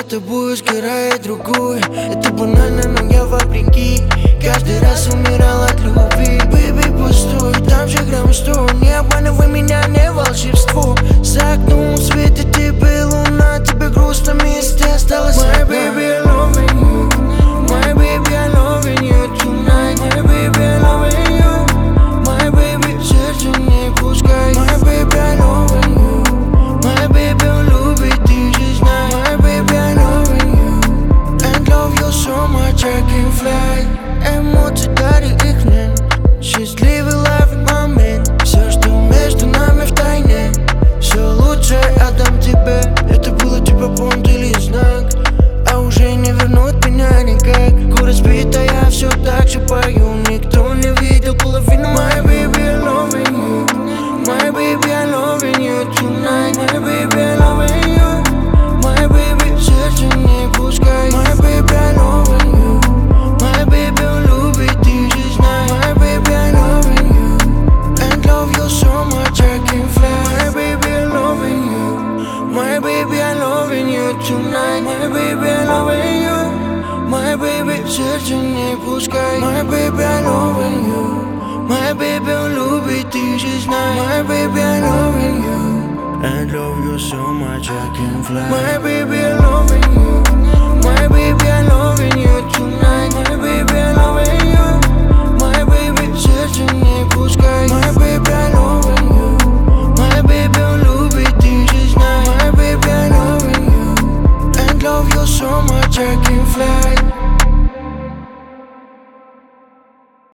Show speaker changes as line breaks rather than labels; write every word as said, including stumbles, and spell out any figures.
тобой сгорает другой. Это банально, но я вопреки каждый раз умирал от любви. Бэйби, постой, там же грамм сто. Не обманывай меня, не волшебство. За окном свет, и ты был луна. Тебе грустно, вместе осталось. My baby, I loving you. My baby, I loving you tonight. My baby, I loving you. My baby, сердце не пускай. My baby, I loving you. My baby, он любит, ты же знай. My baby, I loving you. And love you so much, I can fly. Эмоции дари их мне. Счастливый ловит момент. Все, что между нами в тайне, все лучше отдам тебе. Это было типа понт или знак, а уже не вернуть меня никак. Город спит, а я все так же пою. Никто не видел половину. My baby, I loving you. My baby, I loving you tonight. My baby, I loving you. My baby, сердце не пускай. My baby, I loving you. My baby, он любит, ты же знай. My baby, I loving you. And love you so much, I can fly. My baby, I loving you. My baby, I loving you tonight. My baby, I loving you. My baby, сердце не пускай. My baby, I loving you. My baby, он любит, ты же знай. My baby, I loving you. And love you so much, I can fly. My baby, I loving you.